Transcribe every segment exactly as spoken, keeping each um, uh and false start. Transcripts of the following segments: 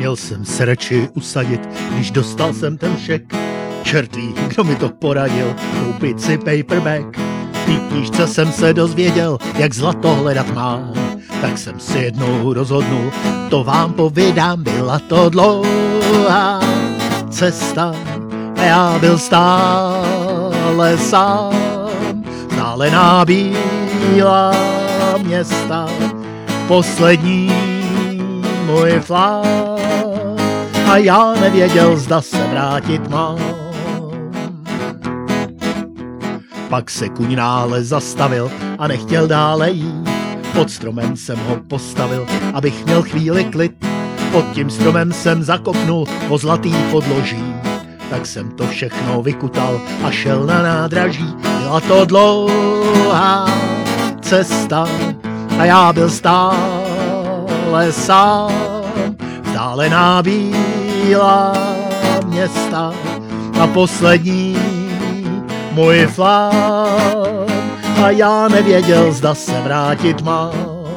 Měl jsem se radši usadit, když dostal jsem ten šek. Čert ví, kdo mi to poradil, koupit si paperback. V té knížce jsem se dozvěděl, jak zlato hledat mám. Tak jsem si jednou rozhodnul, to vám povídám, byla to dlouhá cesta a já byl stále sám. Vzdálená bílá města, poslední můj flák a já nevěděl, zda se vrátit mám. Pak se kuň nále zastavil a nechtěl dále jít. Pod stromem jsem ho postavil, abych měl chvíli klid. Pod tím stromem jsem zakopnul o zlatý podloží. Tak jsem to všechno vykutal a šel na nádraží. Byla to dlouhá cesta a já byl stále sám. Vzdálená bílá města a poslední můj flám a já nevěděl, zda se vrátit mám.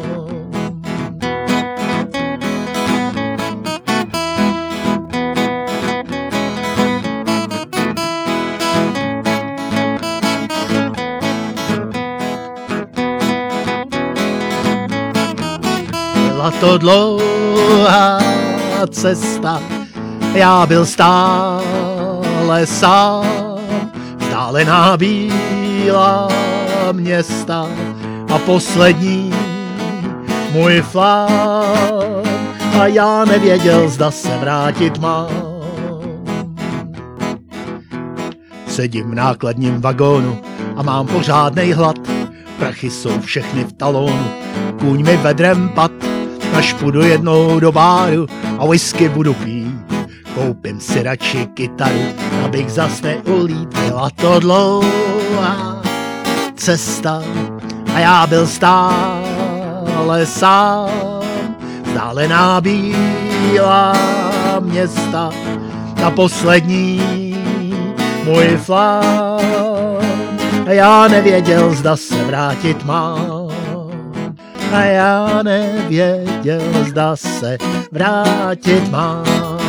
Byla to dlouhá cesta, já byl stále sám. Vzdálená bílá města a poslední můj flám a já nevěděl, zda se vrátit mám. Sedím v nákladním vagónu a mám pořádnej hlad. Prachy jsou všechny v talónu, kůň mi vedrem pad. Až půjdu jednou do báru a whisky budu pít. Koupím si radši kytaru, abych zas neulít. Byla to dlouhá cesta a já byl stále sám. Vzdálená bílá města a poslední můj flám a já nevěděl, zda se vrátit mám. A já nevěděl, zda se vrátit mám.